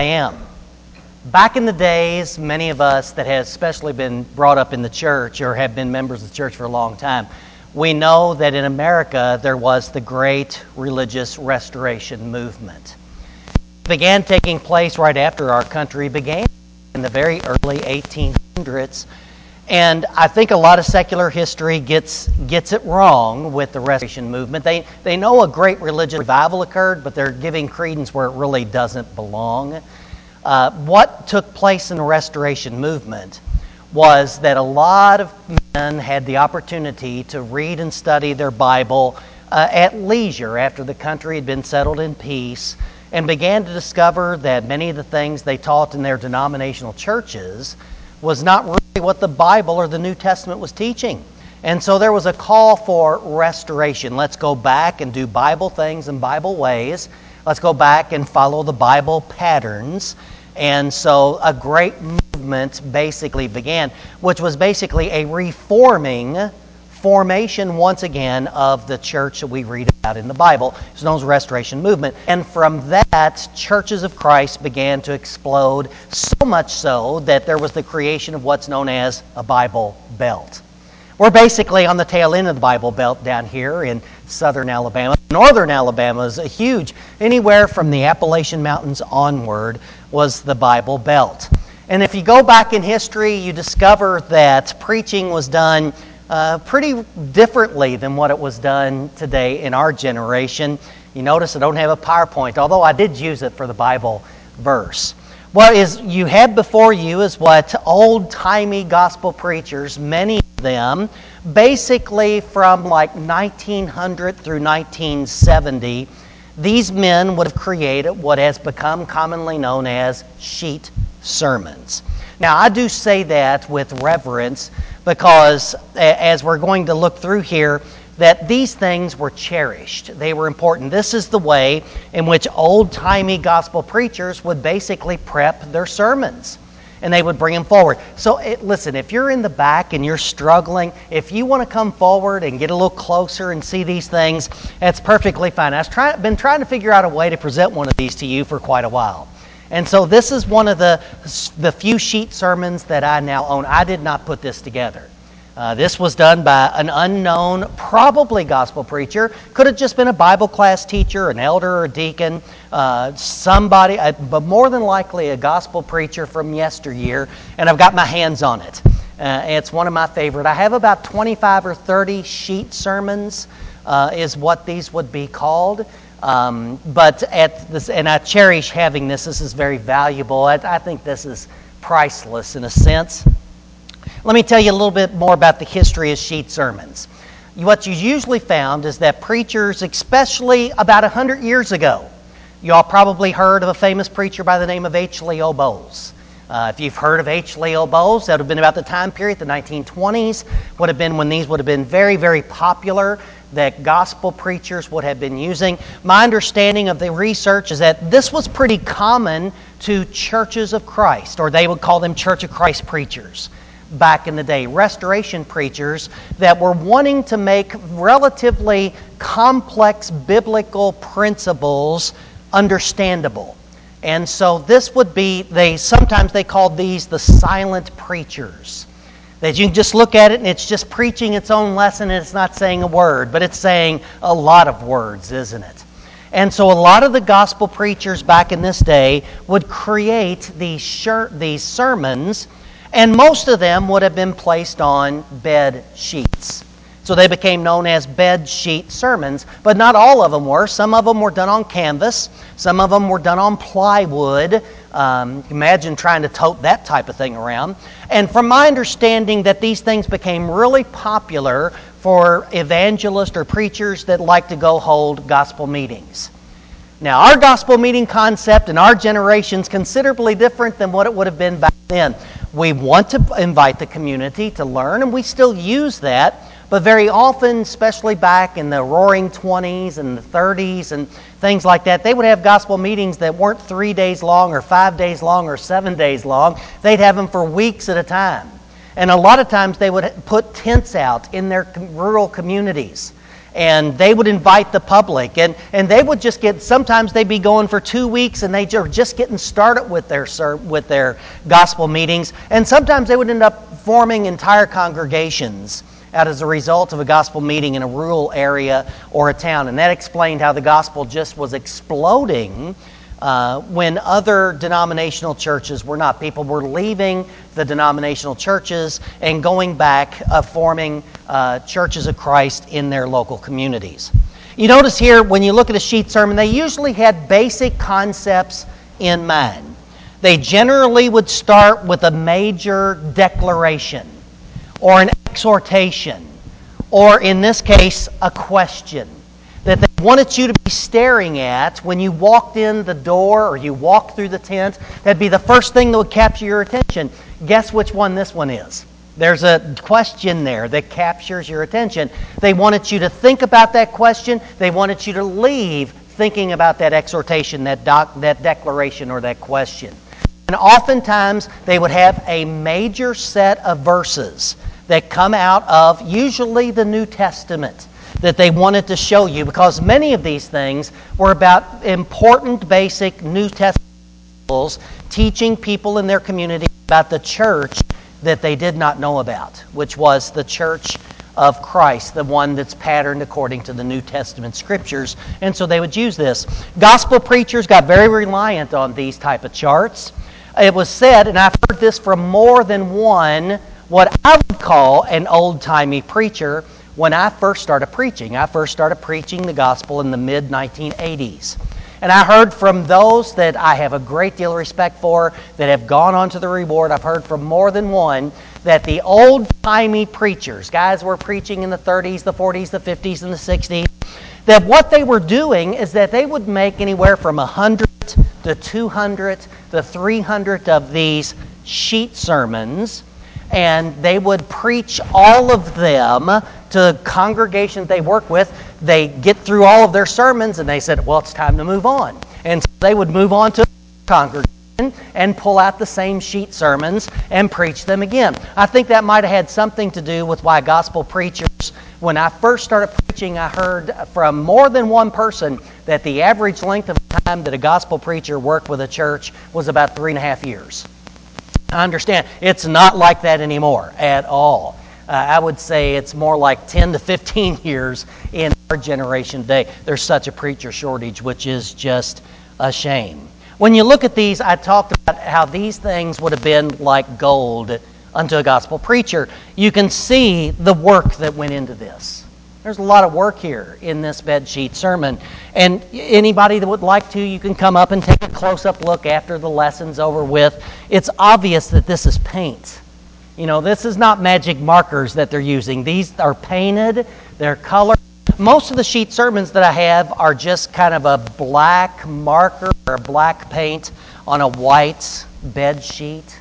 I am. Back in the days, many of us that have especially been brought up in the church or have been members of the church for a long time, we know that in America there was the great religious restoration movement. It began taking place right after our country began in the very early 1800s. And I think a lot of secular history gets it wrong with the Restoration movement. They know a great religious revival occurred, but they're giving credence where it really doesn't belong. What took place in the Restoration movement was that a lot of men had the opportunity to read and study their Bible at leisure after the country had been settled in peace, and began to discover that many of the things they taught in their denominational churches was not really what the Bible or the New Testament was teaching. And so there was a call for restoration. Let's go back and do Bible things in Bible ways. Let's go back and follow the Bible patterns. And so a great movement basically began, which was basically a formation once again of the church that we read about in the Bible. It's known as the Restoration Movement. And from that, churches of Christ began to explode, so much so that there was the creation of what's known as a Bible Belt. We're basically on the tail end of the Bible Belt down here in southern Alabama. Northern Alabama is a huge, anywhere from the Appalachian Mountains onward was the Bible Belt. And if you go back in history, you discover that preaching was done pretty differently than what it was done today in our generation. You notice I don't have a PowerPoint, although I did use it for the Bible verse. What is you have before you is what old-timey gospel preachers, many of them, basically from like 1900 through 1970, these men would have created what has become commonly known as sheet sermons. Now, I do say that with reverence because, as we're going to look through here, that these things were cherished. They were important. This is the way in which old-timey gospel preachers would basically prep their sermons, and they would bring them forward. So, listen, if you're in the back and you're struggling, if you want to come forward and get a little closer and see these things, that's perfectly fine. I've been trying to figure out a way to present one of these to you for quite a while. And so this is one of the few sheet sermons that I now own. I did not put this together. This was done by an unknown, probably gospel preacher. Could have just been a Bible class teacher, an elder or a deacon, somebody, but more than likely a gospel preacher from yesteryear, and I've got my hands on it. It's one of my favorite. I have about 25 or 30 sheet sermons is what these would be called. But at this, and I cherish having this. This is very valuable. I think this is priceless in a sense. Let me tell you a little bit more about the history of sheet sermons. What you usually found is that preachers, especially about 100 years ago, you all probably heard of a famous preacher by the name of H. Leo Bowles. If you've heard of H. Leo Bowles, that would have been about the time period, the 1920s, would have been when these would have been very, very popular, that gospel preachers would have been using. My understanding of the research is that this was pretty common to churches of Christ, or they would call them Church of Christ preachers back in the day. Restoration preachers that were wanting to make relatively complex biblical principles understandable. And so this would be, sometimes they called these the silent preachers. That you can just look at it and it's just preaching its own lesson and it's not saying a word, but it's saying a lot of words, isn't it? And so a lot of the gospel preachers back in this day would create these sermons, and most of them would have been placed on bed sheets. So they became known as bed sheet sermons, but not all of them were. Some of them were done on canvas. Some of them were done on plywood. Imagine trying to tote that type of thing around. And from my understanding that these things became really popular for evangelists or preachers that like to go hold gospel meetings. Now, our gospel meeting concept in our generation is considerably different than what it would have been back then. We want to invite the community to learn, and we still use that. But very often, especially back in the roaring 20s and the 30s and things like that, they would have gospel meetings that weren't 3 days long or 5 days long or 7 days long. They'd have them for weeks at a time. And a lot of times they would put tents out in their rural communities. And they would invite the public, and they would just sometimes they'd be going for 2 weeks, and they were just getting started with their gospel meetings, and sometimes they would end up forming entire congregations out as a result of a gospel meeting in a rural area or a town. And that explained how the gospel just was exploding when other denominational churches were not. People were leaving the denominational churches and going back, forming churches of Christ in their local communities. You notice here, when you look at a sheet sermon, they usually had basic concepts in mind. They generally would start with a major declaration or an exhortation, or in this case, a question that they wanted you to be staring at when you walked in the door or you walked through the tent. That'd be the first thing that would capture your attention. Guess which one this one is? There's a question there that captures your attention. They wanted you to think about that question. They wanted you to leave thinking about that exhortation, that declaration, or that question. And oftentimes they would have a major set of verses that come out of usually the New Testament that they wanted to show you, because many of these things were about important basic New Testament principles, teaching people in their community about the church that they did not know about, which was the church of Christ, the one that's patterned according to the New Testament scriptures. And so they would use this. Gospel preachers got very reliant on these type of charts. It was said, and I've heard this from more than one, what I would call an old-timey preacher. When I first started preaching the gospel in the mid-1980s. And I heard from those that I have a great deal of respect for, that have gone on to the reward. I've heard from more than one that the old-timey preachers, guys were preaching in the 30s, the 40s, the 50s, and the 60s, that what they were doing is that they would make anywhere from 100 to 200 to 300 of these sheet sermons, and they would preach all of them to congregations they work with. They get through all of their sermons, and they said, well, it's time to move on. And so they would move on to a congregation and pull out the same sheet sermons and preach them again. I think that might have had something to do with why gospel preachers, when I first started preaching, I heard from more than one person that the average length of time that a gospel preacher worked with a church was about 3.5 years. I understand it's not like that anymore at all. I would say it's more like 10 to 15 years in our generation today. There's such a preacher shortage, which is just a shame. When you look at these, I talked about how these things would have been like gold unto a gospel preacher. You can see the work that went into this. There's a lot of work here in this bed sheet sermon. And anybody that would like to, you can come up and take a close-up look after the lesson's over with. It's obvious that this is paint. You know, this is not magic markers that they're using. These are painted, they're colored. Most of the sheet sermons that I have are just kind of a black marker or a black paint on a white bed sheet.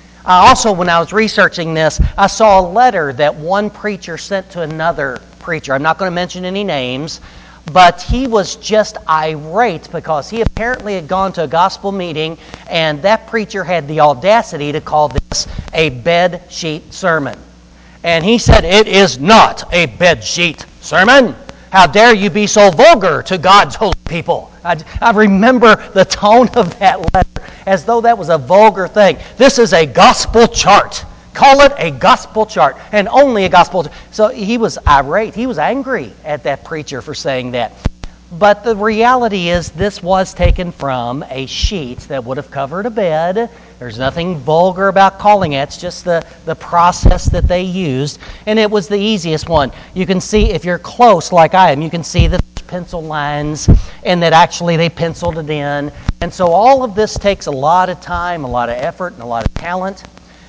Also, when I was researching this, I saw a letter that one preacher sent to another preacher. I'm not going to mention any names, but he was just irate because he apparently had gone to a gospel meeting, and that preacher had the audacity to call this a bed sheet sermon. And he said, "It is not a bed sheet sermon. How dare you be so vulgar to God's holy people?" I remember the tone of that letter as though that was a vulgar thing. This is a gospel chart. Call it a gospel chart, and only a gospel chart. So he was irate. He was angry at that preacher for saying that. But the reality is this was taken from a sheet that would have covered a bed. There's nothing vulgar about calling it. It's just the process that they used. And it was the easiest one. You can see, if you're close like I am, you can see the pencil lines and that actually they penciled it in. And so all of this takes a lot of time, a lot of effort, and a lot of talent.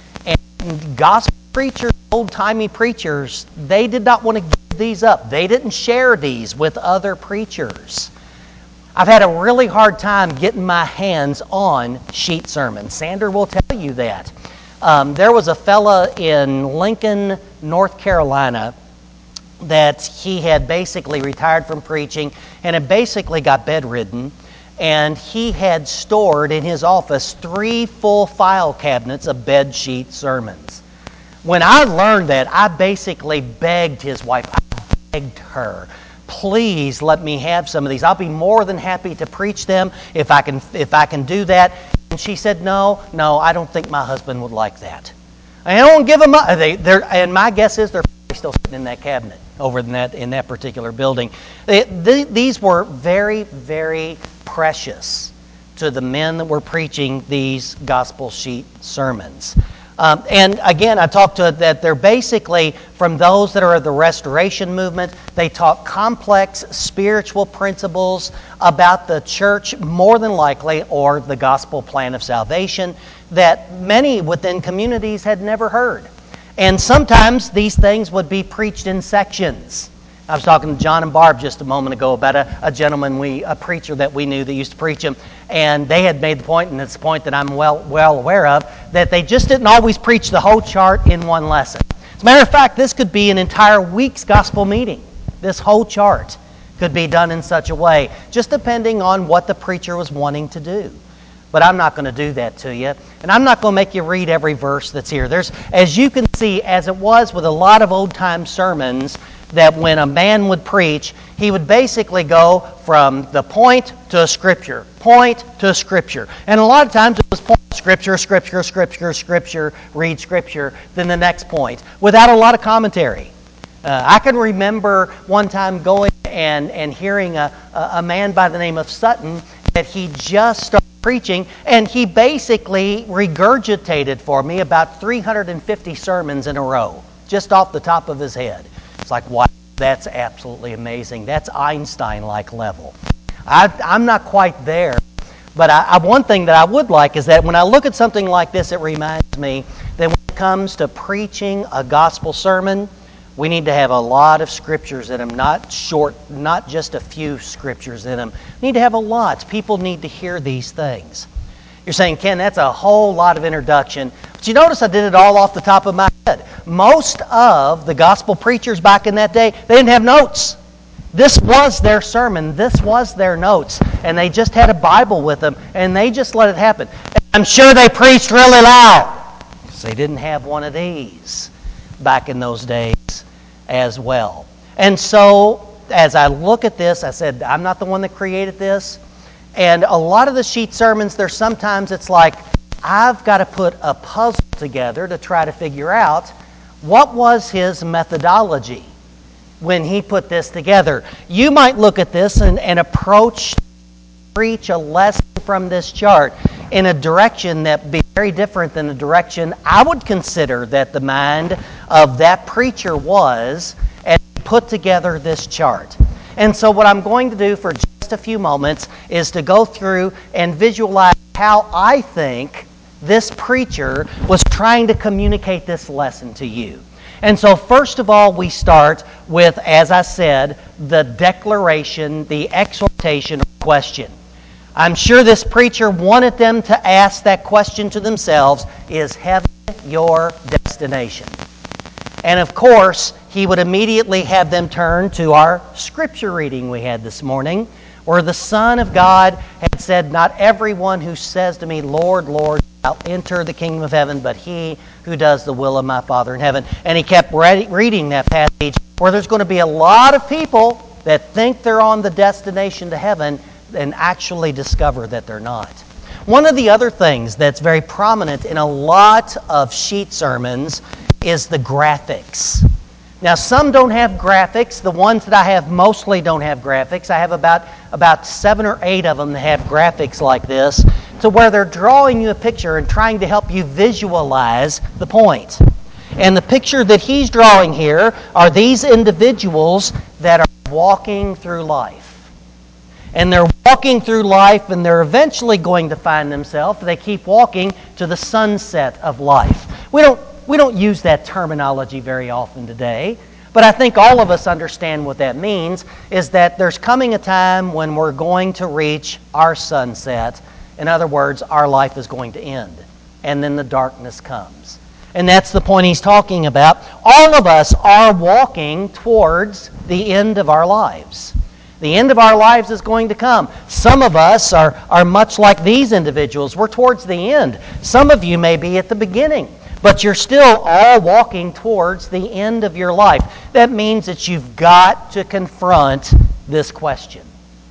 And gospel preachers, old-timey preachers, they did not want to give these up. They didn't share these with other preachers. I've had a really hard time getting my hands on sheet sermons. Sander will tell you that. There was a fella in Lincoln, North Carolina, that he had basically retired from preaching and had basically got bedridden. And he had stored in his office 3 full file cabinets of bed sheet sermons. When I learned that, I basically begged his wife, I begged her please let me have some of these. I'll be more than happy to preach them if I can do that. And she said, no, I don't think my husband would like that. I don't give them up. And my guess is they're probably still sitting in that cabinet over in that particular building. These were very, very precious to the men that were preaching these gospel sheet sermons. And again, I talked to that they're basically from those that are of the Restoration movement. They talk complex spiritual principles about the church, more than likely, or the gospel plan of salvation that many within communities had never heard. And sometimes these things would be preached in sections. I was talking to John and Barb just a moment ago about a gentleman, a preacher that we knew that used to preach them, and they had made the point, and it's a point that I'm well aware of, that they just didn't always preach the whole chart in one lesson. As a matter of fact, this could be an entire week's gospel meeting. This whole chart could be done in such a way, just depending on what the preacher was wanting to do. But I'm not going to do that to you, and I'm not going to make you read every verse that's here. As you can see, as it was with a lot of old-time sermons, that when a man would preach, he would basically go from the point to a scripture, point to a scripture. And a lot of times it was point, scripture, scripture, scripture, scripture, read scripture, then the next point, without a lot of commentary. I can remember one time going and hearing a man by the name of Sutton that he just started preaching, and he basically regurgitated for me about 350 sermons in a row, just off the top of his head. It's like, wow, that's absolutely amazing. That's Einstein-like level. I'm not quite there, but one thing that I would like is that when I look at something like this, it reminds me that when it comes to preaching a gospel sermon, we need to have a lot of scriptures in them, not short, not just a few scriptures in them. We need to have a lot. People need to hear these things. You're saying, Ken, that's a whole lot of introduction. But you notice I did it all off the top of my head. Most of the gospel preachers back in that day, they didn't have notes. This was their sermon. This was their notes. And they just had a Bible with them, and they just let it happen. And I'm sure they preached really loud, because they didn't have one of these back in those days as well. And so, as I look at this, I said, I'm not the one that created this. And a lot of the sheet sermons, sometimes it's like, I've got to put a puzzle together to try to figure out what was his methodology when he put this together. You might look at this and preach a lesson from this chart in a direction that would be very different than the direction I would consider that the mind of that preacher was as he put together this chart. And so what I'm going to do for just a few moments is to go through and visualize how I think this preacher was trying to communicate this lesson to you. And so first of all, we start with, as I said, the declaration, the exhortation or question. I'm sure this preacher wanted them to ask that question to themselves, is heaven your destination? And of course, he would immediately have them turn to our scripture reading we had this morning, where the Son of God had said, not everyone who says to me, Lord, Lord, shall enter the kingdom of heaven, but he who does the will of my Father in heaven. And he kept reading that passage where there's going to be a lot of people that think they're on the destination to heaven and actually discover that they're not. One of the other things that's very prominent in a lot of sheet sermons is the graphics. Now, some don't have graphics. The ones that I have mostly don't have graphics. I have about 7 or 8 of them that have graphics like this, to where they're drawing you a picture and trying to help you visualize the point. And the picture that he's drawing here are these individuals that are walking through life. And they're walking through life, and they're eventually going to find themselves, they keep walking to the sunset of life. We don't use that terminology very often today, but I think all of us understand what that means, is that there's coming a time when we're going to reach our sunset. In other words, our life is going to end, and then the darkness comes. And that's the point he's talking about. All of us are walking towards the end of our lives. The end of our lives is going to come. Some of us are much like these individuals. We're towards the end. Some of you may be at the beginning. But you're still all walking towards the end of your life. That means that you've got to confront this question.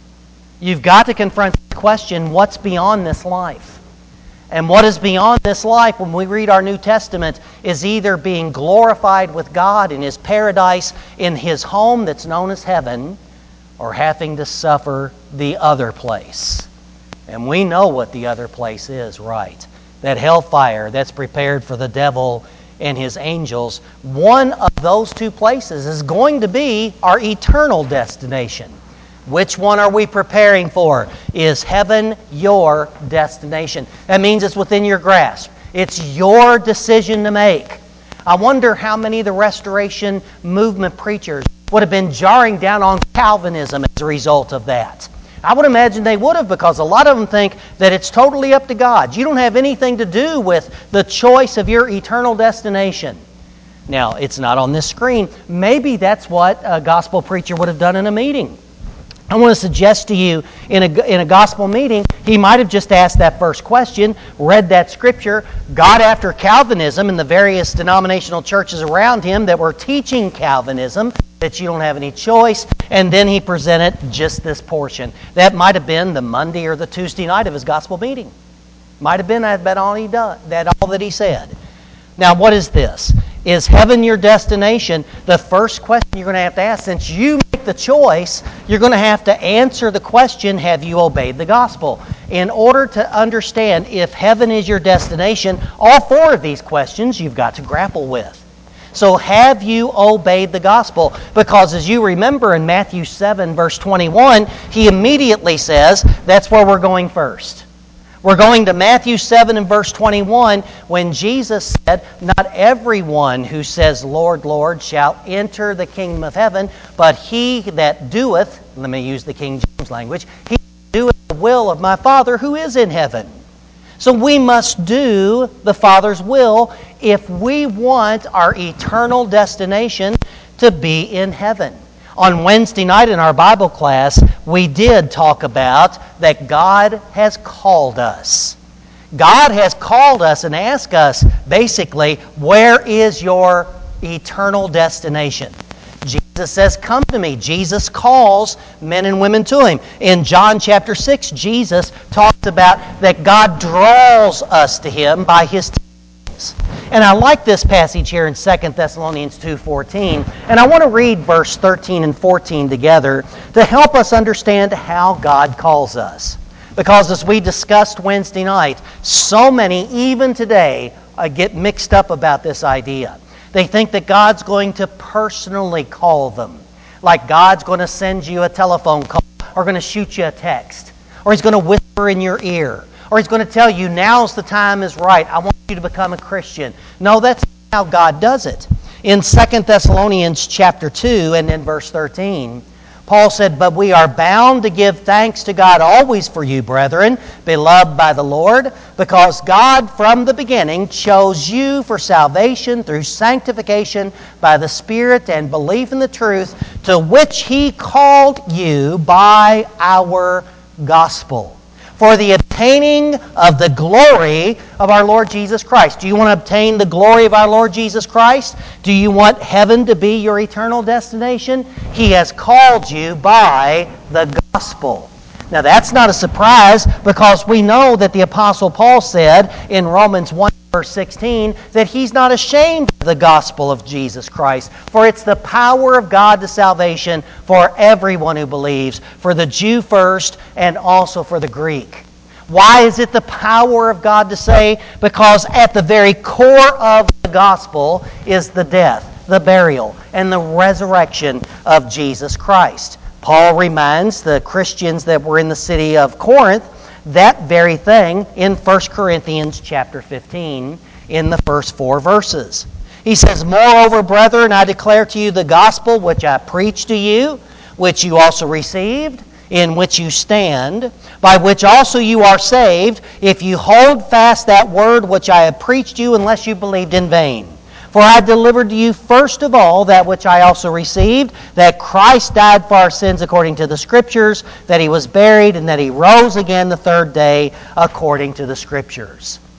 You've got to confront the question, what's beyond this life? And what is beyond this life, when we read our New Testament, is either being glorified with God in His paradise, in His home that's known as heaven, or having to suffer the other place. And we know what the other place is, right? That hellfire that's prepared for the devil and his angels. One of those two places is going to be our eternal destination. Which one are we preparing for? Is heaven your destination? That means it's within your grasp. It's your decision to make. I wonder how many of the Restoration Movement preachers would have been jarring down on Calvinism as a result of that. I would imagine they would have, because a lot of them think that it's totally up to God. You don't have anything to do with the choice of your eternal destination. Now, it's not on this screen. Maybe that's what a gospel preacher would have done in a meeting. I want to suggest to you, in a gospel meeting, he might have just asked that first question, read that scripture, got after Calvinism and the various denominational churches around him that were teaching Calvinism, that you don't have any choice, and then he presented just this portion. That might have been the Monday or the Tuesday night of his gospel meeting. Might have been that all that he said. Now, what is this? Is heaven your destination? The first question you're going to have to ask, since you make the choice, you're going to have to answer the question, have you obeyed the gospel? In order to understand if heaven is your destination, all four of these questions you've got to grapple with. So have you obeyed the gospel? Because as you remember in Matthew 7, verse 21, he immediately says, that's where we're going first. We're going to Matthew 7 and verse 21 when Jesus said, not everyone who says, Lord, Lord, shall enter the kingdom of heaven, but he that doeth, let me use the King James language, he that doeth the will of my Father who is in heaven. So we must do the Father's will if we want our eternal destination to be in heaven. On Wednesday night in our Bible class, we did talk about that God has called us. God has called us and asked us, basically, where is your eternal destination? Jesus says, come to me. Jesus calls men and women to Him. In John chapter 6, Jesus talks about that God draws us to Him by His teachings. And I like this passage here in 2 Thessalonians 2:14. And I want to read verse 13 and 14 together to help us understand how God calls us. Because as we discussed Wednesday night, so many, even today, get mixed up about this idea. They think that God's going to personally call them. Like God's going to send you a telephone call, or going to shoot you a text, or He's going to whisper in your ear, or He's going to tell you, now's the time is right, I want you to become a Christian. No, that's not how God does it. In 2 Thessalonians chapter 2 and in verse 13, Paul said, but we are bound to give thanks to God always for you, brethren, beloved by the Lord, because God from the beginning chose you for salvation through sanctification by the Spirit and belief in the truth, to which He called you by our gospel, for the obtaining of the glory of our Lord Jesus Christ. Do you want to obtain the glory of our Lord Jesus Christ? Do you want heaven to be your eternal destination? He has called you by the gospel. Now that's not a surprise, because we know that the Apostle Paul said in Romans 1 verse 16 that he's not ashamed of the gospel of Jesus Christ, for it's the power of God to salvation for everyone who believes, for the Jew first and also for the Greek. Why is it the power of God to save? Because at the very core of the gospel is the death, the burial, and the resurrection of Jesus Christ. Paul reminds the Christians that were in the city of Corinth that very thing in 1 Corinthians chapter 15 in the first 4 verses. He says, moreover, brethren, I declare to you the gospel which I preached to you, which you also received, in which you stand, by which also you are saved, if you hold fast that word which I have preached you, unless you believed in vain. For I delivered to you first of all that which I also received, that Christ died for our sins according to the Scriptures, that He was buried, and that He rose again the third day according to the Scriptures.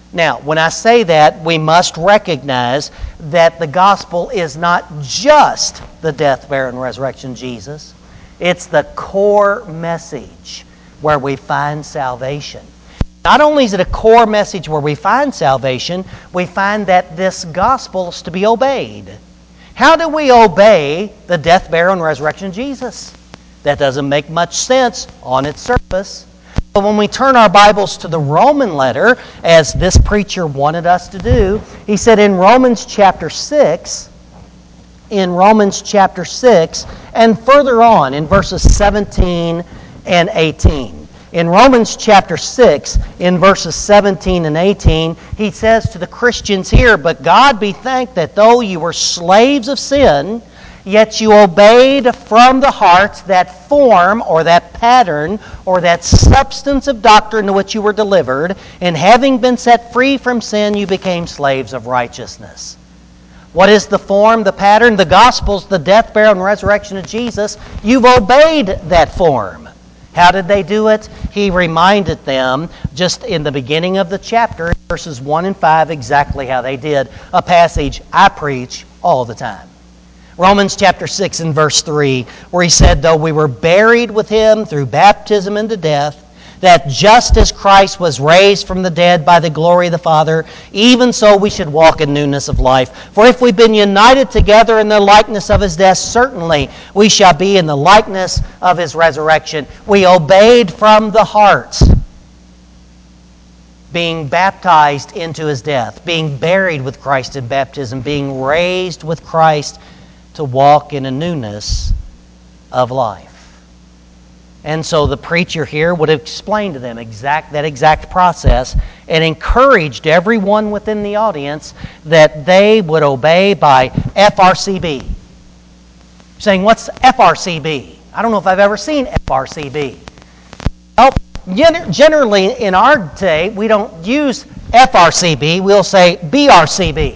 Now, when I say that, we must recognize that the gospel is not just the death, burial, and resurrection of Jesus. It's the core message where we find salvation. Not only is it a core message where we find salvation, we find that this gospel is to be obeyed. How do we obey the death, burial, and resurrection of Jesus? That doesn't make much sense on its surface. But when we turn our Bibles to the Roman letter, as this preacher wanted us to do, he said in Romans chapter 6, and further on in verses 17 and 18. In Romans chapter 6, in verses 17 and 18, he says to the Christians here, "But God be thanked that though you were slaves of sin, yet you obeyed from the heart that form or that pattern or that substance of doctrine to which you were delivered, and having been set free from sin, you became slaves of righteousness." What is the form, the pattern? The Gospels, the death, burial, and resurrection of Jesus. You've obeyed that form. How did they do it? He reminded them just in the beginning of the chapter, verses 1 and 5, exactly how they did. A passage I preach all the time. Romans chapter 6 and verse 3, where he said, "Though we were buried with him through baptism into death, that just as Christ was raised from the dead by the glory of the Father, even so we should walk in newness of life. For if we've been united together in the likeness of his death, certainly we shall be in the likeness of his resurrection." We obeyed from the heart, being baptized into his death, being buried with Christ in baptism, being raised with Christ to walk in a newness of life. And so the preacher here would have explained to them that exact process and encouraged everyone within the audience that they would obey by FRCB. Saying, what's FRCB? I don't know if I've ever seen FRCB. Well, generally in our day, we don't use FRCB. We'll say BRCB.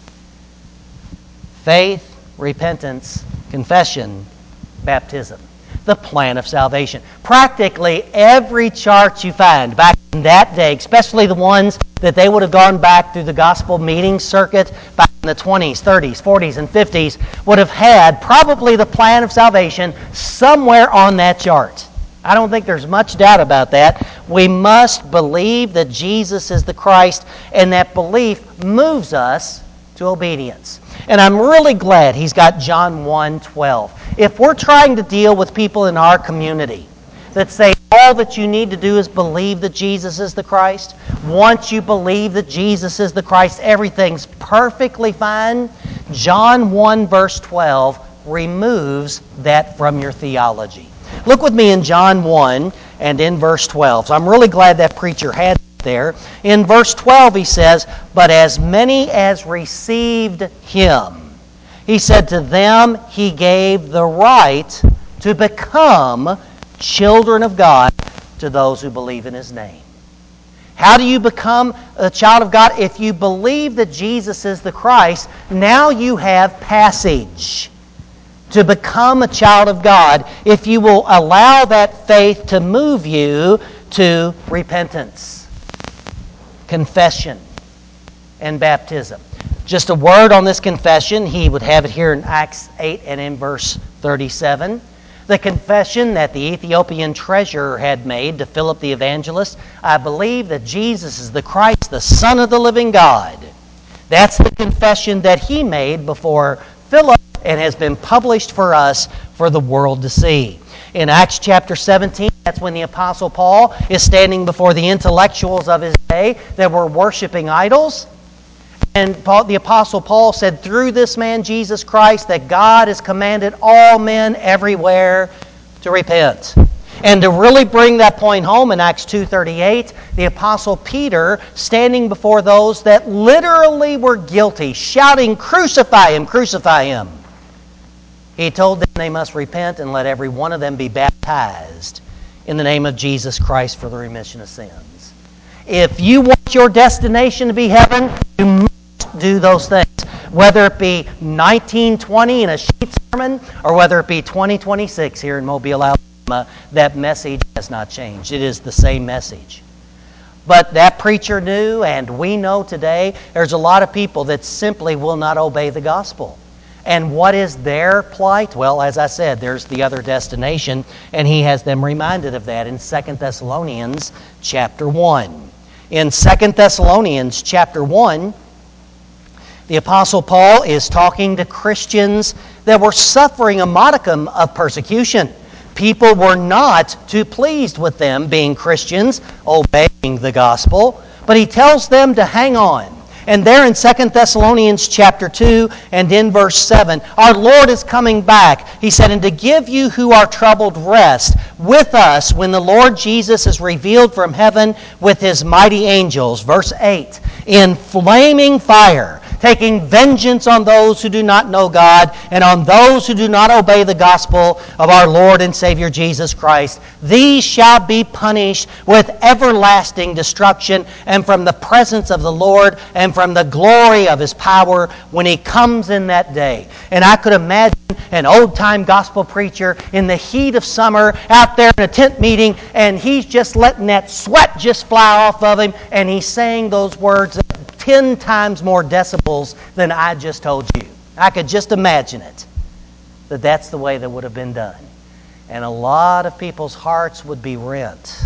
Faith, repentance, confession, baptism. The plan of salvation. Practically every church you find back in that day, especially the ones that they would have gone back through the gospel meeting circuit back in the 20s, 30s, 40s, and 50s, would have had probably the plan of salvation somewhere on that chart. I don't think there's much doubt about that. We must believe that Jesus is the Christ, and that belief moves us to obedience. And I'm really glad he's got John 1:12. If we're trying to deal with people in our community that say all that you need to do is believe that Jesus is the Christ, once you believe that Jesus is the Christ, everything's perfectly fine, John 1 verse 12 removes that from your theology. Look with me in John 1 and in verse 12. So I'm really glad that preacher had there. In verse 12 he says, "But as many as received him, he said to them he gave the right to become children of God to those who believe in his name." How do you become a child of God? If you believe that Jesus is the Christ, now you have passage to become a child of God if you will allow that faith to move you to repentance, confession, and baptism. Just a word on this confession. He would have it here in Acts 8 and in verse 37. The confession that the Ethiopian treasurer had made to Philip the evangelist, "I believe that Jesus is the Christ, the Son of the living God." That's the confession that he made before Philip and has been published for us for the world to see. In Acts chapter 17, that's when the Apostle Paul is standing before the intellectuals of his day that were worshiping idols. And the Apostle Paul said, "Through this man, Jesus Christ, that God has commanded all men everywhere to repent." And to really bring that point home in Acts 2:38, the Apostle Peter, standing before those that literally were guilty, shouting, "Crucify him, crucify him." He told them they must repent and let every one of them be baptized in the name of Jesus Christ for the remission of sins. If you want your destination to be heaven, you must do those things. Whether it be 1920 in a sheet sermon or whether it be 2026 here in Mobile, Alabama, that message has not changed. It is the same message. But that preacher knew, and we know today, there's a lot of people that simply will not obey the gospel. And what is their plight? Well, as I said, there's the other destination, and he has them reminded of that in 2 Thessalonians chapter 1. In 2 Thessalonians chapter 1, the Apostle Paul is talking to Christians that were suffering a modicum of persecution. People were not too pleased with them being Christians, obeying the gospel, but he tells them to hang on. And there in 2 Thessalonians chapter 2 and in verse 7, our Lord is coming back. He said, and to give you who are troubled rest with us when the Lord Jesus is revealed from heaven with His mighty angels. Verse 8, in flaming fire, taking vengeance on those who do not know God and on those who do not obey the gospel of our Lord and Savior Jesus Christ. These shall be punished with everlasting destruction and from the presence of the Lord and from the glory of His power when He comes in that day. And I could imagine an old-time gospel preacher in the heat of summer out there in a tent meeting, and he's just letting that sweat just fly off of him, and he's saying those words 10 times more decibels than I just told you. I could just imagine it, that that's the way that would have been done. And a lot of people's hearts would be rent,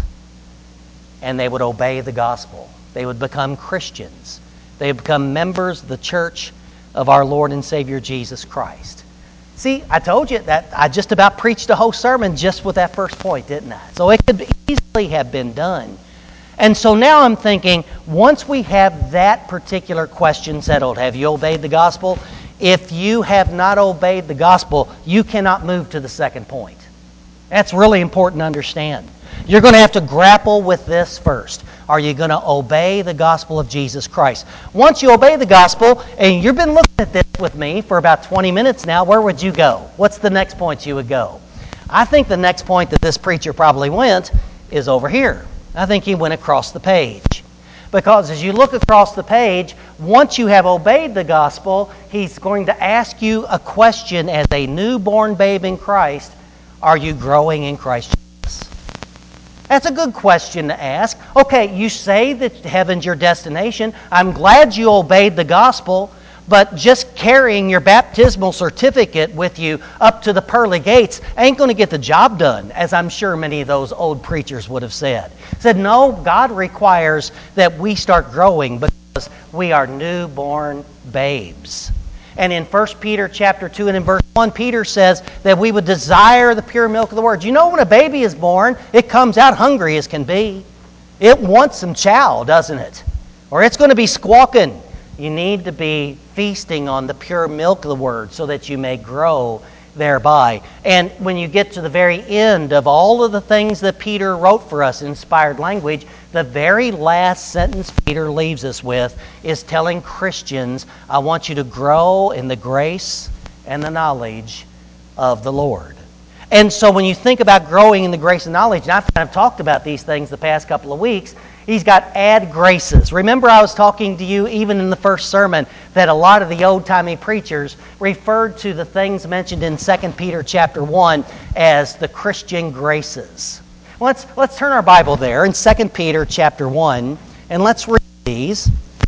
and they would obey the gospel. They would become Christians. They would become members of the church of our Lord and Savior Jesus Christ. See, I told you that I just about preached a whole sermon just with that first point, didn't I? So it could easily have been done. And so now I'm thinking, once we have that particular question settled, have you obeyed the gospel? If you have not obeyed the gospel, you cannot move to the second point. That's really important to understand. You're going to have to grapple with this first. Are you going to obey the gospel of Jesus Christ? Once you obey the gospel, and you've been looking at this with me for about 20 minutes now, where would you go? What's the next point you would go? I think the next point that this preacher probably went is over here. I think he went across the page. Because as you look across the page, once you have obeyed the gospel, he's going to ask you a question as a newborn babe in Christ. Are you growing in Christ Jesus? That's a good question to ask. Okay, you say that heaven's your destination. I'm glad you obeyed the gospel, but just carrying your baptismal certificate with you up to the pearly gates ain't going to get the job done, as I'm sure many of those old preachers would have said. Said, no, God requires that we start growing because we are newborn babes. And in 1 Peter chapter 2 and in verse 1, Peter says that we would desire the pure milk of the Word. You know, when a baby is born, it comes out hungry as can be. It wants some chow, doesn't it? Or it's going to be squawking. You need to be feasting on the pure milk of the Word so that you may grow thereby. And when you get to the very end of all of the things that Peter wrote for us in inspired language, the very last sentence Peter leaves us with is telling Christians, I want you to grow in the grace and the knowledge of the Lord. And so when you think about growing in the grace and knowledge, and I've kind of talked about these things the past couple of weeks, he's got add graces. Remember I was talking to you even in the first sermon that a lot of the old-timey preachers referred to the things mentioned in 2 Peter chapter 1 as the Christian graces. Let's turn our Bible there in 2 Peter chapter 1 and let's read these.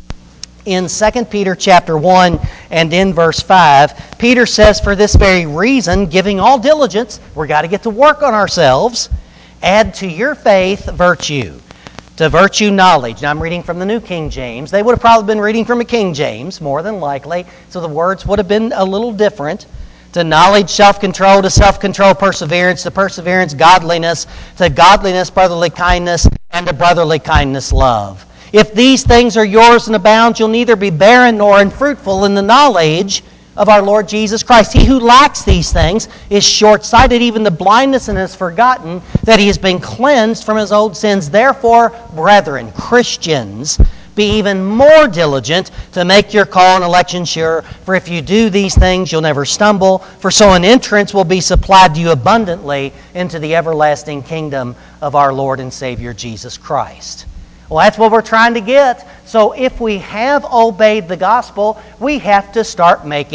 In 2 Peter chapter 1 and in verse 5, Peter says, for this very reason, giving all diligence, we've got to get to work on ourselves, add to your faith virtue. To virtue, knowledge. Now, I'm reading from the New King James. They would have probably been reading from a King James, more than likely, so the words would have been a little different. To knowledge, self-control. To self-control, perseverance. To perseverance, godliness. To godliness, brotherly kindness. And to brotherly kindness, love. If these things are yours and abound, you'll neither be barren nor unfruitful in the knowledge of our Lord Jesus Christ. He who lacks these things is short-sighted, even the blindness, and has forgotten that he has been cleansed from his old sins. Therefore, brethren, Christians, be even more diligent to make your call and election sure. For if you do these things, you'll never stumble. For so an entrance will be supplied to you abundantly into the everlasting kingdom of our Lord and Savior Jesus Christ. Well, that's what we're trying to get. So if we have obeyed the gospel, we have to start making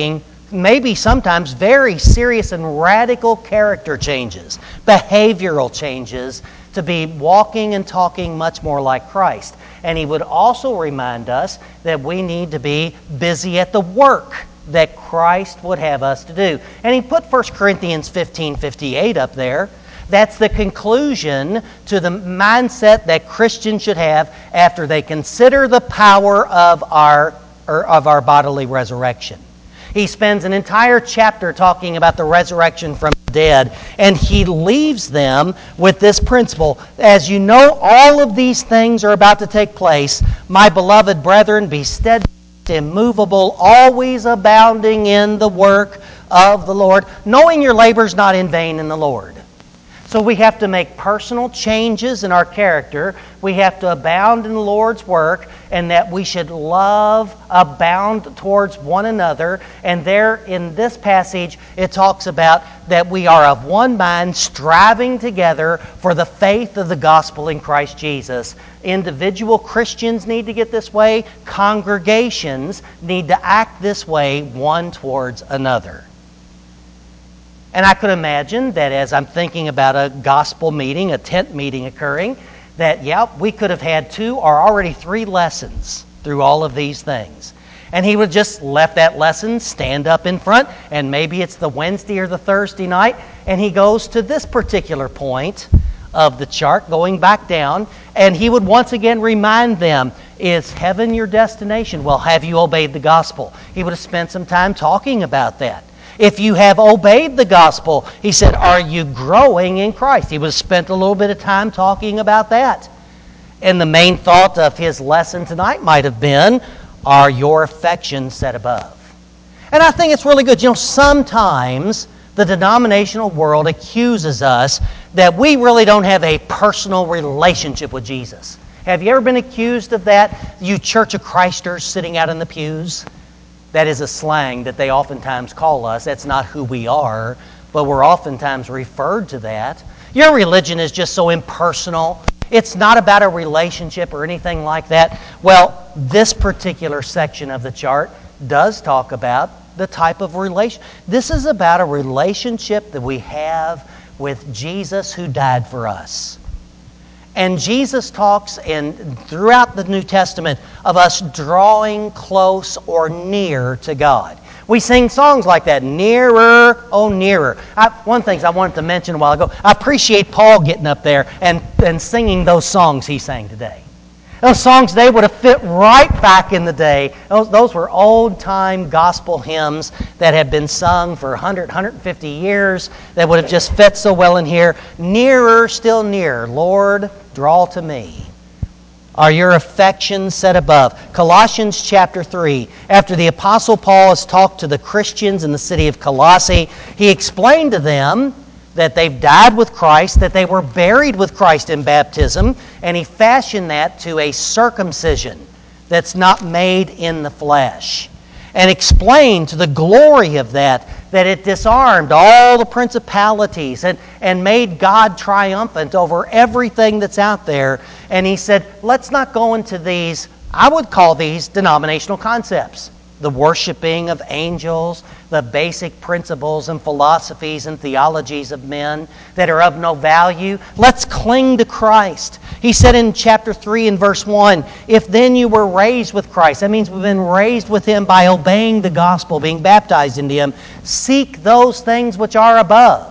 maybe sometimes very serious and radical character changes, behavioral changes, to be walking and talking much more like Christ. And he would also remind us that we need to be busy at the work that Christ would have us to do. And he put 1 Corinthians 15:58 up there. That's the conclusion to the mindset that Christians should have after they consider the power of our bodily resurrection. He spends an entire chapter talking about the resurrection from the dead, and he leaves them with this principle. As you know, all of these things are about to take place. My beloved brethren, be steadfast, immovable, always abounding in the work of the Lord, knowing your labor is not in vain in the Lord. So we have to make personal changes in our character. We have to abound in the Lord's work, and that we should love, abound towards one another. And there in this passage, it talks about that we are of one mind, striving together for the faith of the gospel in Christ Jesus. Individual Christians need to get this way. Congregations need to act this way one towards another. And I could imagine that as I'm thinking about a gospel meeting, a tent meeting occurring, that, we could have had 2 or already 3 lessons through all of these things. And he would just left that lesson, stand up in front, and maybe it's the Wednesday or the Thursday night, and he goes to this particular point of the chart, going back down, and he would once again remind them, is heaven your destination? Well, have you obeyed the gospel? He would have spent some time talking about that. If you have obeyed the gospel, he said, are you growing in Christ? He would have spent a little bit of time talking about that. And the main thought of his lesson tonight might have been, are your affections set above? And I think it's really good. Sometimes the denominational world accuses us that we really don't have a personal relationship with Jesus. Have you ever been accused of that? You Church of Christers sitting out in the pews? That is a slang that they oftentimes call us. That's not who we are, but we're oftentimes referred to that. Your religion is just so impersonal. It's not about a relationship or anything like that. Well, this particular section of the chart does talk about the type of relation. This is about a relationship that we have with Jesus who died for us. And Jesus talks throughout the New Testament of us drawing close or near to God. We sing songs like that, nearer, oh nearer. One thing I wanted to mention a while ago, I appreciate Paul getting up there and singing those songs he sang today. Those songs today would have fit right back in the day. Those were old-time gospel hymns that have been sung for 100, 150 years that would have just fit so well in here. Nearer, still nearer. Lord, draw to me. Are your affections set above? Colossians chapter 3. After the Apostle Paul has talked to the Christians in the city of Colossae, he explained to them that they've died with Christ, that they were buried with Christ in baptism, and he fashioned that to a circumcision that's not made in the flesh. And explained to the glory of that it disarmed all the principalities and made God triumphant over everything that's out there. And he said, let's not go into these, I would call these denominational concepts. The worshiping of angels, the basic principles and philosophies and theologies of men that are of no value. Let's cling to Christ. He said in chapter 3 and verse 1, if then you were raised with Christ, that means we've been raised with Him by obeying the gospel, being baptized into Him. Seek those things which are above.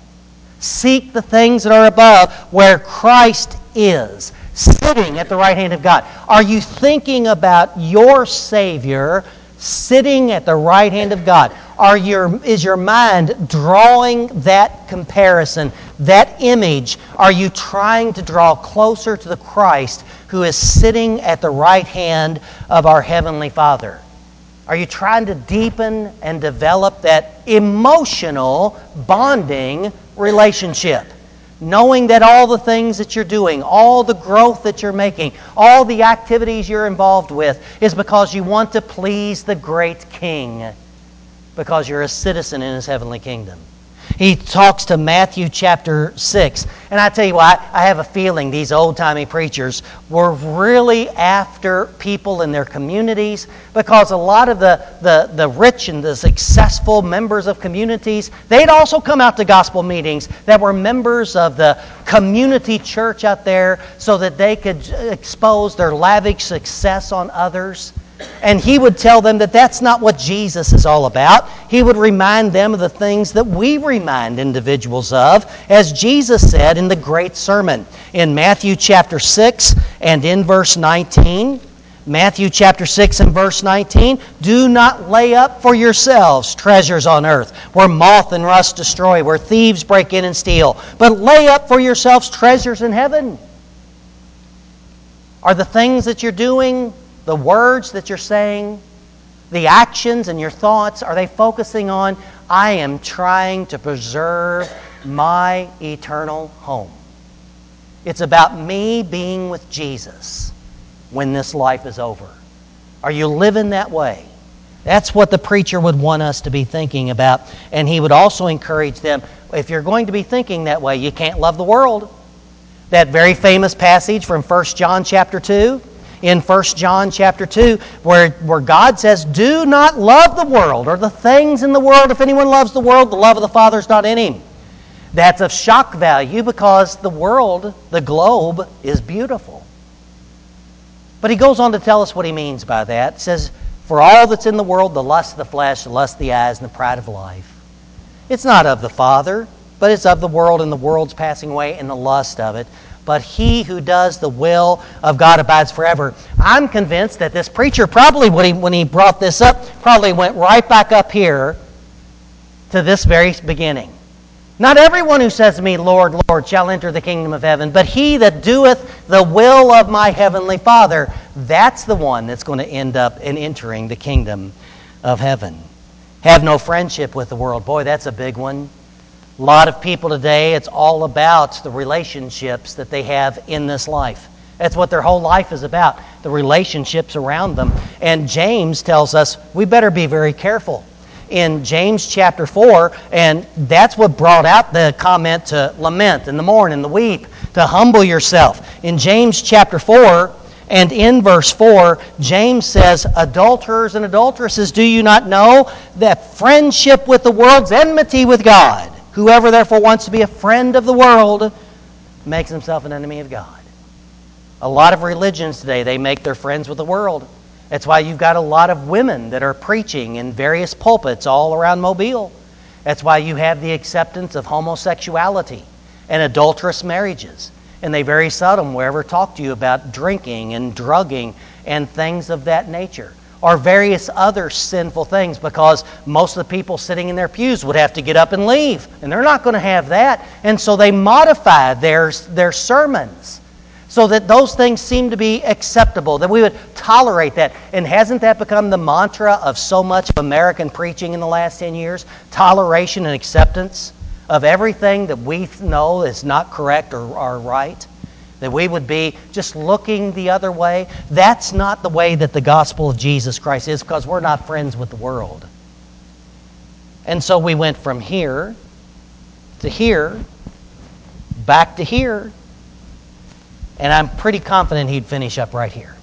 Seek the things that are above where Christ is, sitting at the right hand of God. Are you thinking about your Savior sitting at the right hand of God? Is your mind drawing that comparison, that image? Are you trying to draw closer to the Christ who is sitting at the right hand of our Heavenly Father? Are you trying to deepen and develop that emotional bonding relationship? Knowing that all the things that you're doing, all the growth that you're making, all the activities you're involved with is because you want to please the great King, because you're a citizen in His heavenly kingdom. He talks to Matthew chapter 6. And I tell you what, I have a feeling these old-timey preachers were really after people in their communities, because a lot of the rich and the successful members of communities, they'd also come out to gospel meetings that were members of the community church out there so that they could expose their lavish success on others. And he would tell them that that's not what Jesus is all about. He would remind them of the things that we remind individuals of, as Jesus said in the great sermon in Matthew chapter 6 and in verse 19. Matthew chapter 6 and verse 19, do not lay up for yourselves treasures on earth, where moth and rust destroy, where thieves break in and steal, but lay up for yourselves treasures in heaven. Are the things that you're doing, the words that you're saying, the actions and your thoughts, are they focusing on, I am trying to preserve my eternal home? It's about me being with Jesus when this life is over. Are you living that way? That's what the preacher would want us to be thinking about. And he would also encourage them, if you're going to be thinking that way, you can't love the world. That very famous passage from 1 John chapter 2, in 1 John chapter 2, where God says, do not love the world or the things in the world. If anyone loves the world, the love of the Father is not in him. That's of shock value, because the world, the globe, is beautiful. But he goes on to tell us what he means by that. He says, for all that's in the world, the lust of the flesh, the lust of the eyes, and the pride of life, it's not of the Father, but it's of the world, and the world's passing away, and the lust of it. But he who does the will of God abides forever. I'm convinced that this preacher probably, when he brought this up, probably went right back up here to this very beginning. Not everyone who says to me, Lord, Lord, shall enter the kingdom of heaven, but he that doeth the will of my heavenly Father, that's the one that's going to end up in entering the kingdom of heaven. Have no friendship with the world. Boy, that's a big one. A lot of people today, it's all about the relationships that they have in this life. That's what their whole life is about, the relationships around them. And James tells us we better be very careful. In James chapter 4, and that's what brought out the comment to lament and the mourn and the weep, to humble yourself. In James chapter 4 and in verse 4, James says, adulterers and adulteresses, do you not know that friendship with the world's enmity with God? Whoever therefore wants to be a friend of the world makes himself an enemy of God. A lot of religions today, they make their friends with the world. That's why you've got a lot of women that are preaching in various pulpits all around Mobile. That's why you have the acceptance of homosexuality and adulterous marriages. And they very seldom will ever talk to you about drinking and drugging and things of that nature, or various other sinful things, because most of the people sitting in their pews would have to get up and leave, and they're not going to have that. And so they modify their sermons so that those things seem to be acceptable, that we would tolerate that. And hasn't that become the mantra of so much of American preaching in the last 10 years? Toleration and acceptance of everything that we know is not correct or right? That we would be just looking the other way? That's not the way that the gospel of Jesus Christ is, because we're not friends with the world. And so we went from here to here, back to here, and I'm pretty confident he'd finish up right here.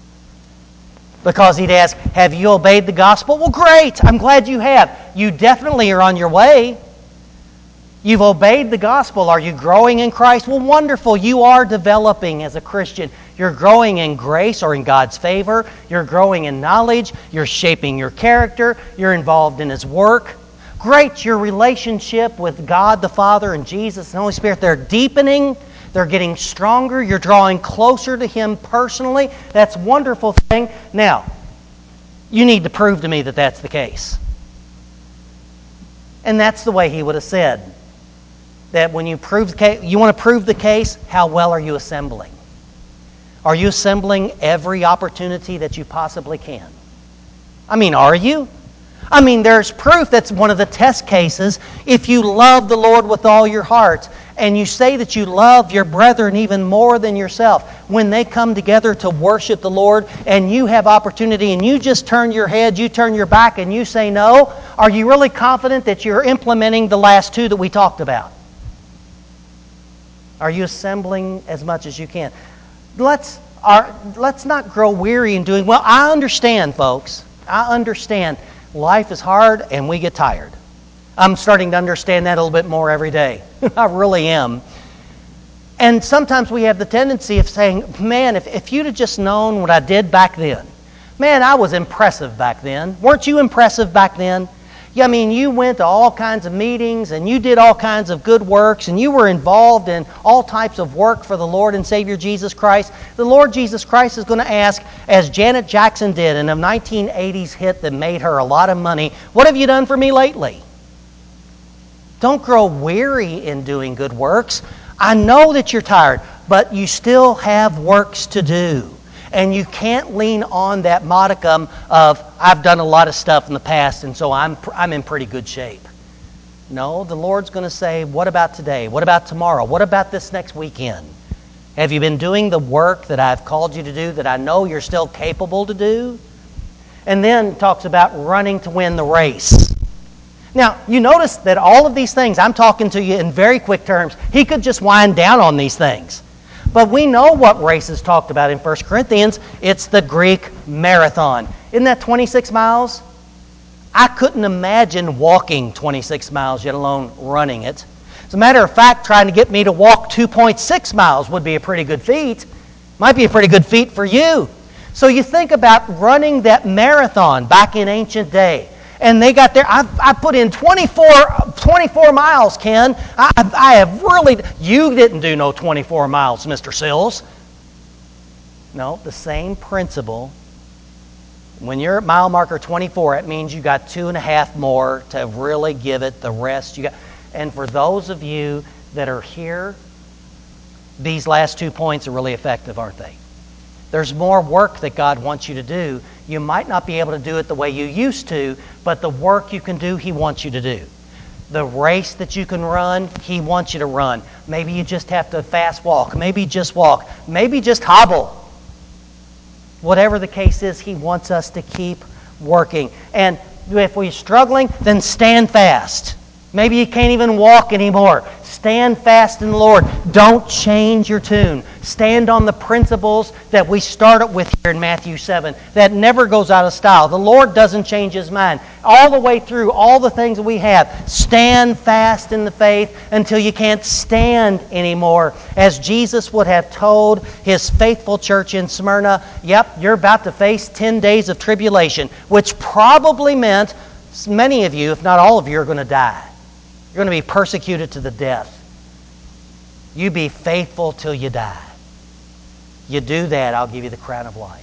Because he'd ask, have you obeyed the gospel? Well, great. I'm glad you have. You definitely are on your way. You've obeyed the gospel. Are you growing in Christ? Well, wonderful. You are developing as a Christian. You're growing in grace or in God's favor. You're growing in knowledge. You're shaping your character. You're involved in His work. Great. Your relationship with God the Father and Jesus and the Holy Spirit, they're deepening. They're getting stronger. You're drawing closer to Him personally. That's a wonderful thing. Now, you need to prove to me that that's the case. And that's the way he would have said. That when you prove the case, you want to prove the case, how well are you assembling? Are you assembling every opportunity that you possibly can? I mean, are you? I mean, there's proof. That's one of the test cases. If you love the Lord with all your heart and you say that you love your brethren even more than yourself, when they come together to worship the Lord and you have opportunity and you just turn your head, you turn your back and you say no, are you really confident that you're implementing the last two that we talked about? Are you assembling as much as you can? Let's not grow weary in doing well. I understand, folks. I understand. Life is hard and we get tired. I'm starting to understand that a little bit more every day. I really am. And sometimes we have the tendency of saying, man, if you'd have just known what I did back then. Man, I was impressive back then. Weren't you impressive back then? Yeah, I mean, you went to all kinds of meetings and you did all kinds of good works and you were involved in all types of work for the Lord and Savior Jesus Christ. The Lord Jesus Christ is going to ask, as Janet Jackson did in a 1980s hit that made her a lot of money, what have you done for me lately? Don't grow weary in doing good works. I know that you're tired, but you still have works to do. And you can't lean on that modicum of, I've done a lot of stuff in the past, and so I'm in pretty good shape. No, the Lord's going to say, what about today? What about tomorrow? What about this next weekend? Have you been doing the work that I've called you to do, that I know you're still capable to do? And then talks about running to win the race. Now, you notice that all of these things, I'm talking to you in very quick terms. He could just wind down on these things. But we know what race is talked about in 1 Corinthians. It's the Greek marathon. Isn't that 26 miles? I couldn't imagine walking 26 miles, yet alone running it. As a matter of fact, trying to get me to walk 2.6 miles would be a pretty good feat. Might be a pretty good feat for you. So you think about running that marathon back in ancient day. And they got there. I put in 24 miles, Ken. I have really... You didn't do no 24 miles, Mr. Sills. No, the same principle. When you're at mile marker 24, it means you got 2.5 more to really give it the rest you got. And for those of you that are here, these last 2 points are really effective, aren't they? There's more work that God wants you to do. You might not be able to do it the way you used to, but the work you can do, He wants you to do. The race that you can run, He wants you to run. Maybe you just have to fast walk. Maybe just walk. Maybe just hobble. Whatever the case is, He wants us to keep working. And if we're struggling, then stand fast. Maybe you can't even walk anymore. Stand fast in the Lord. Don't change your tune. Stand on the principles that we started with here in Matthew 7. That never goes out of style. The Lord doesn't change His mind. All the way through, all the things that we have. Stand fast in the faith until you can't stand anymore. As Jesus would have told His faithful church in Smyrna, yep, you're about to face 10 days of tribulation, which probably meant many of you, if not all of you, are going to die. You're going to be persecuted to the death. You be faithful till you die. You do that, I'll give you the crown of life.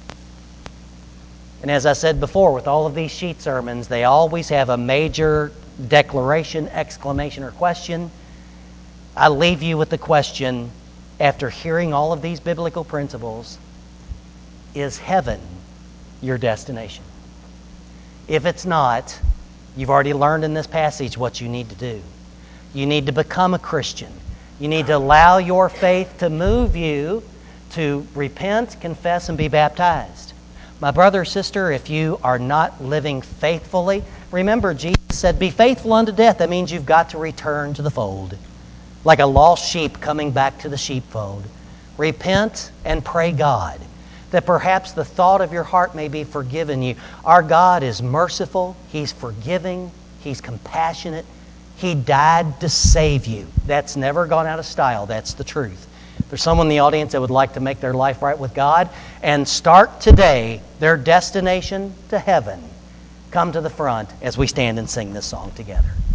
And as I said before, with all of these sheet sermons, they always have a major declaration, exclamation, or question. I leave you with the question, after hearing all of these biblical principles, is heaven your destination? If it's not, you've already learned in this passage what you need to do. You need to become a Christian. You need to allow your faith to move you to repent, confess, and be baptized. My brother or sister, if you are not living faithfully, remember Jesus said, be faithful unto death. That means you've got to return to the fold. Like a lost sheep coming back to the sheepfold. Repent and pray God that perhaps the thought of your heart may be forgiven you. Our God is merciful. He's forgiving. He's compassionate. He died to save you. That's never gone out of style. That's the truth. There's someone in the audience that would like to make their life right with God and start today their destination to heaven. Come to the front as we stand and sing this song together.